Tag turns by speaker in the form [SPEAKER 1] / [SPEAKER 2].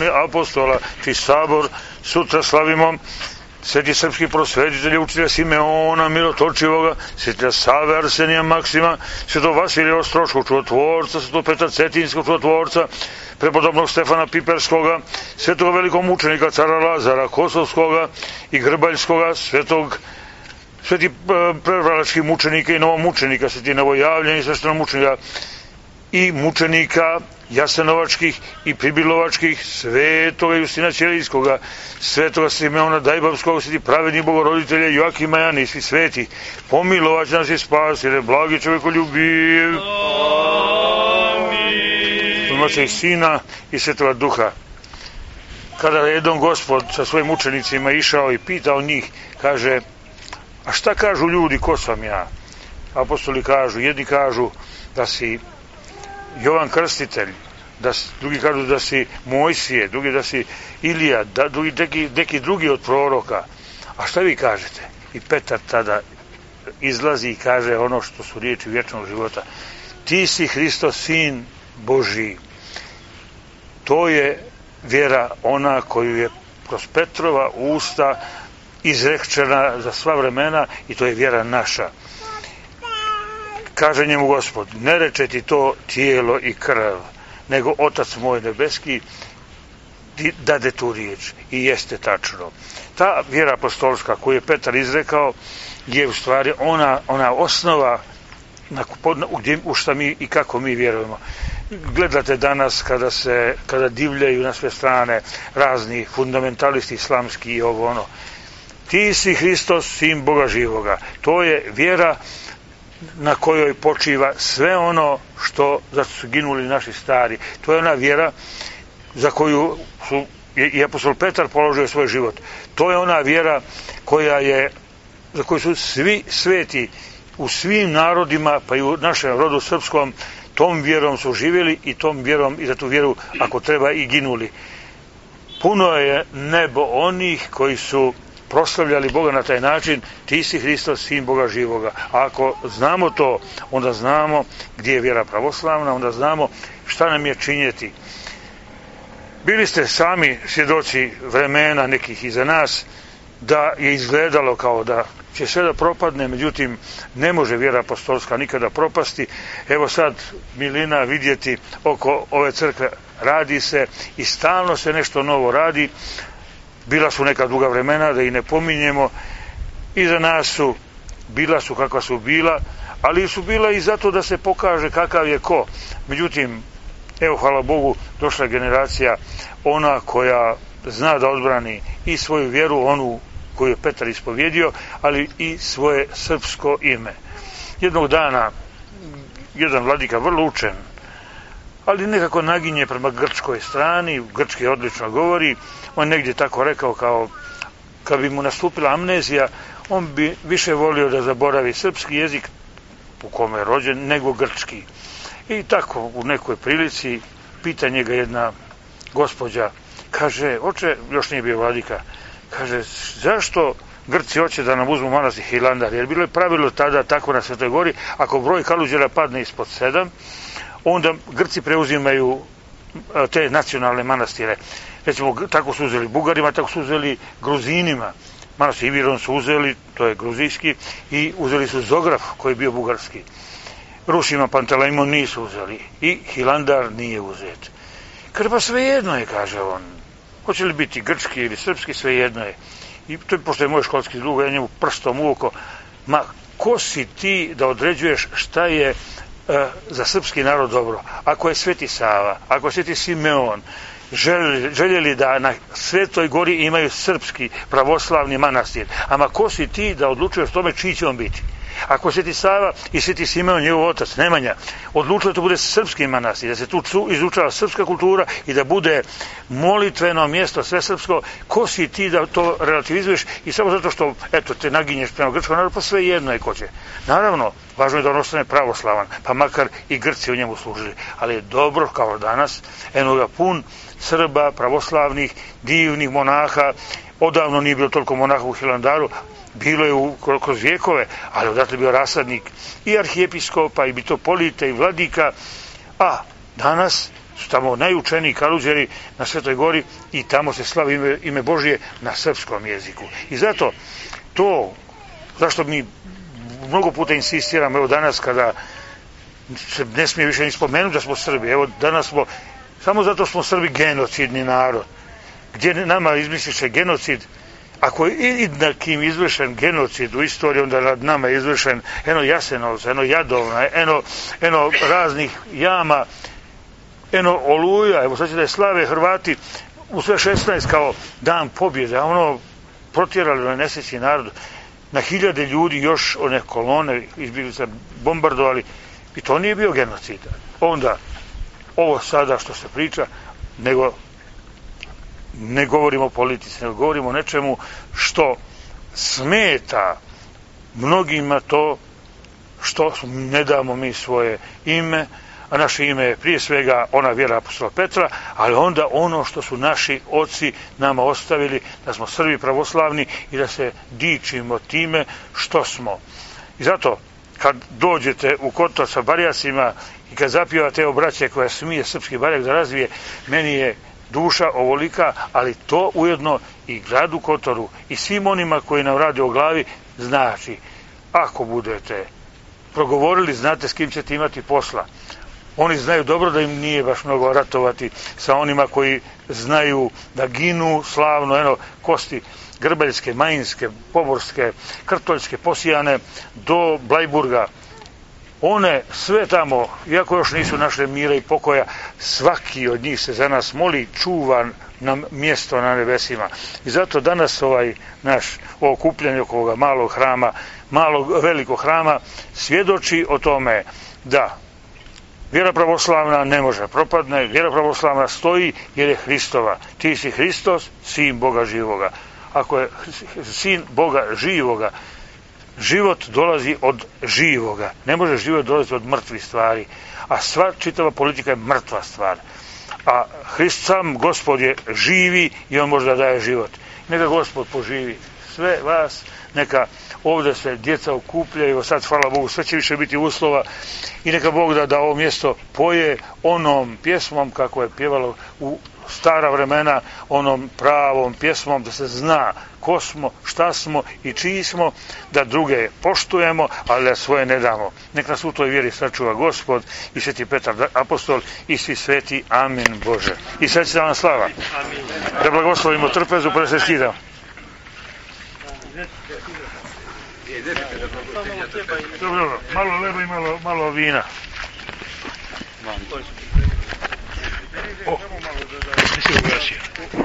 [SPEAKER 1] apostola, čiji sabor sutra slavimo, sveti srpski prosvetitelji, učitelja Simeona Mirotočivoga, svetitelja Save Arsenija Maksima, svetog Vasilija Ostroškog čudotvorca, svetog Petra Cetinskog čudotvorca, prepodobnog Stefana Piperskoga, svetog velikog mučenika cara Lazara Kosovskoga i Grbaljskoga, sveti prevračkih mučenika i novomučenika, sveti novojavljeni sveštenomučenika i mučenika Jasenovačkih i Pribilovačkih, svetoga Justina Ćelijskoga, svetoga Simeona Dajbavskog, sveti pravednih bogoroditelja Joakima Jana i svi sveti, pomilovat nas i spasi, jer je blagi čovekoljubiv. Amin. Oca i Sina i Svetoga Duha. Kada je jedan Gospod sa svojim učenicima išao i pitao njih, kaže, a šta kažu ljudi, ko sam ja? Apostoli kažu, jedni kažu da si Jovan Krstitelj, drugi kažu da si Mojsije, drugi da si Ilija, neki drugi od proroka. A šta vi kažete? I Petar tada izlazi i kaže ono što su riječi vječnog života. Ti si Hristos, sin Božji. To je vjera ona koju je kroz Petrova usta izrečena za sva vremena i to je vjera naša. Kaže njemu Gospod, ne reče ti to tijelo i krv, nego Otac moj nebeski dade tu riječ i jeste tačno. Ta vjera apostolska koju je Petar izrekao je u stvari ona osnova u šta mi i kako mi vjerujemo. Gledate danas kada divljaju na sve strane razni fundamentalisti islamski i ovo ono. Ti si Hristos, sin Boga živoga. To je vjera na kojoj počiva sve ono za što su ginuli naši stari. To je ona vjera za koju su i apostol Petar položio svoj život. To je ona vjera za koju su svi sveti u svim narodima, pa i u našem rodu srpskom, tom vjerom su živjeli i tom vjerom i za tu vjeru, ako treba, i ginuli. Puno je nebo onih koji su proslavljali Boga na taj način, ti si Hristos, sin Boga živoga. A ako znamo to, onda znamo gdje je vjera pravoslavna, onda znamo šta nam je činjeti. Bili ste sami svjedoci vremena nekih iza nas, da je izgledalo kao da će sve da propadne, međutim ne može vjera apostolska nikada propasti. Evo sad milina vidjeti oko ove crkve, radi se i stalno se nešto novo radi. Bila su neka druga vremena, da i ne pominjemo, iza nas bila su kakva su bila, ali su bila i zato da se pokaže kakav je ko. Međutim, evo hvala Bogu, došla generacija, ona koja zna da odbrani i svoju vjeru, onu koju je Petar ispovjedio, ali i svoje srpsko ime. Jednog dana, jedan vladika, vrlo učen, ali nekako naginje prema grčkoj strani, grčki odlično govori, on negdje tako rekao kao, kad bi mu nastupila amnezija, on bi više volio da zaboravi srpski jezik, u kome je rođen, nego grčki. I tako u nekoj prilici pita njega jedna gospođa, kaže, oče, još nije bio vladika, kaže, zašto Grci hoće da nam uzmu manastir Hilandar? Jer bilo je pravilo tada tako na Svetoj Gori, ako broj kaluđera padne ispod 7, onda Grci preuzimaju te nacionalne manastire. Recimo, tako su uzeli Bugarima, tako su uzeli Gruzinima. Manastir Iviron su uzeli, to je gruzijski, i uzeli su Zograf, koji je bio bugarski. Rusima Pantelejmon nisu uzeli i Hilandar nije uzet. Kaže, pa svejedno je, kaže on. Hoće li biti grčki ili srpski, svejedno je. I to je, pošto je moj školski drug, ja njemu prstom u oko, ma ko si ti da određuješ šta je za srpski narod dobro? Ako je Sveti Sava, ako je Sveti Simeon željeli da na Svetoj Gori imaju srpski pravoslavni manastir, ama ko si ti da odlučuješ tome čiji će on biti? Ako Sveti Sava i Sveti Simeon, njegov otac Nemanja, odlučili da to bude srpski manastir, da se tu izučava srpska kultura i da bude molitveno mjesto sve srpsko, ko si ti da to relativizuješ i samo zato što, eto, te naginješ prema grčkom narodu, pa sve jedno je ko će. Naravno, važno je da on ostane pravoslavan, pa makar i Grci u njemu služili, ali je dobro kao danas, eno ga pun Srba, pravoslavnih, divnih monaha, odavno nije bilo toliko monaha u Hilandaru, bilo je kroz vjekove, ali odatle bio rasadnik i arhijepiskopa i mitopolita i vladika, a danas su tamo najučeniji kaluđeri na Svetoj Gori i tamo se slavi ime Božje na srpskom jeziku. I zato to, zašto mi mnogo puta insistiramo, evo danas kada se ne smije više ni spomenuti da smo Srbi, evo danas smo, samo zato smo Srbi genocidni narod, gdje nama izmisliše genocid. Ako je i nad kim izvršen genocid u istoriji, onda nad nama je izvršen eno Jasenovca, eno Jadovna, eno raznih jama, eno Oluja. Evo sad će da je slave Hrvati u sve 16 kao dan pobjede, a ono protjerali na nesrećni narod, na hiljade ljudi još one kolone izbjeglica bombardovali i to nije bio genocid. Onda ovo sada što se priča, nego ne govorimo o politici, nego govorimo o nečemu što smeta mnogima, to što ne damo mi svoje ime, a naše ime je prije svega ona vjera apostola Petra, ali onda ono što su naši oci nama ostavili, da smo Srbi pravoslavni i da se dičimo time što smo. I zato kad dođete u Kotor sa barjacima i kad zapivate obraće koja smije srpski barjak da razvije, meni je duša ovolika, ali to ujedno i gradu Kotoru i svim onima koji nam rade o glavi znači, ako budete progovorili, znate s kim ćete imati posla. Oni znaju dobro da im nije baš mnogo ratovati sa onima koji znaju da ginu slavno, eno, kosti grbaljske, majinske, poborske, krtoljske, posijane do Blajburga. One sve tamo, iako još nisu našle mira i pokoja, svaki od njih se za nas moli, čuva nam mjesto na nebesima. I zato danas ovo okupljanje oko ovoga malog hrama, velikog hrama, svjedoči o tome da vjera pravoslavna ne može propadne, vjera pravoslavna stoji jer je Hristova. Ti si Hristos, sin Boga živoga. Ako je sin Boga živoga, život dolazi od živoga. Ne može život dolaziti od mrtvih stvari. A sva čitava politika je mrtva stvar. A sam Gospod je živi i on može da daje život. Neka Gospod poživi sve vas, neka ovdje se djeca okupljaju, sad hvala Bogu sve će više biti uslova i neka Bog da ovo mjesto poje onom pjesmom kako je pjevalo u stara vremena, onom pravom pjesmom, da se zna ko smo, šta smo i čiji smo, da druge poštujemo, ali da svoje ne damo. Nek nas u toj vjeri sačuva Gospod i sveti Petar apostol i svi sveti. Amin Bože. I sad će vam slava. Da blagoslovimo trpezu, pa da se skidamo. Dobro, malo leba i malo vina. O,